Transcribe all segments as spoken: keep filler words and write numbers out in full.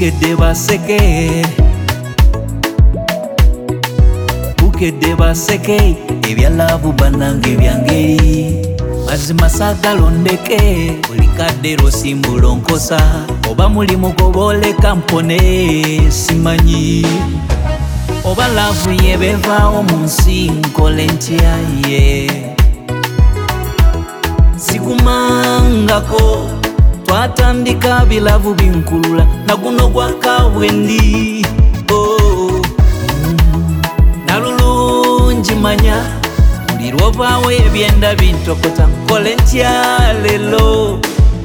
bukedde baseke bukedde baseke ebyalavu banange byangeri mazima sagalondeke buli kadde losimbula onkosa oba muli mugoboleka mpone simanyi oba lavu yebevaawo mu nsi nkole ntyaye sigumangako twatandika bilavu binkulula naguno gwakabwendi oh. mm. nalulungi manya buli lwovaawo ebyenda bintokota nkole ntya lelo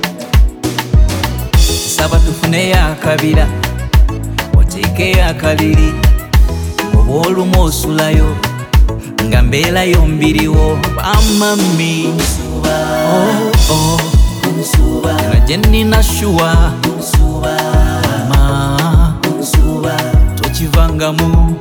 saba tufuneyo akabira oteekeyo akabiri oba olumu osulayo nga mbeerayo mbiriwo bamami oh, oh. nga gye nnina shuwa ma tokivangamu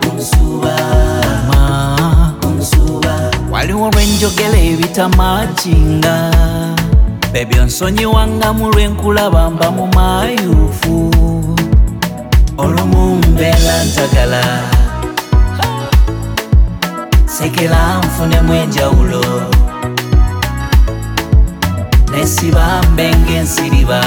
ma waliwo lwenjogera ebitamakinga bebyo nsonyiwangamu lwenkulaba mba mu mayufu olumu mbeera ntagala sekera nfunemu enjawulo nesiba mbenge ensiriba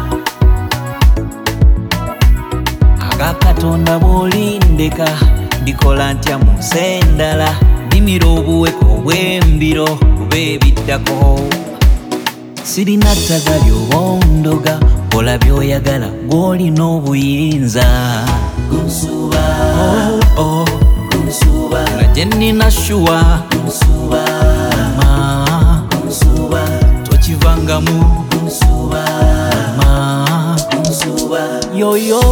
agakatonda bwolindeka ndikola ntya mu nsi endala nimira obuweko obw'embiro kuba ebiddako sirina ttagali oba ondoga kola byoyagala gw'olina obuyinza gunsuba oh, oh. nga gye nnina shuwa ma tokivangamu ma yoyo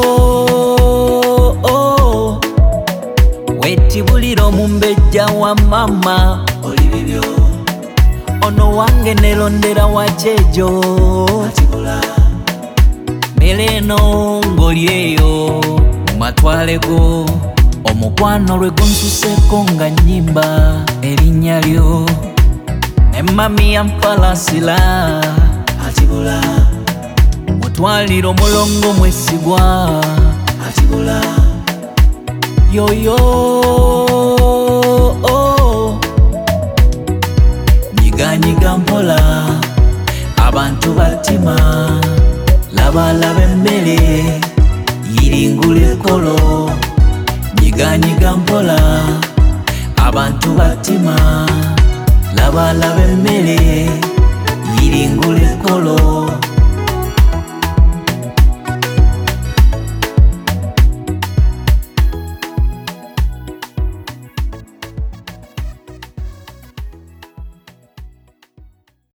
oh. wetibulira omumbejja wa mama oli bibyo ono wange nelondera wakyejo meleno ngoli eyo mumatwaleko omukwano lwe gunsuseko nga nnyimba erinnya lyo ne mami yampalasira atibula mutwaliro mulongo mwesigwa atibula yoyo oh. nyiganyiga mpola abantu batima labalaba emmere yiringula ekolo nyiganyiga mpola abantu batima labalaba emmere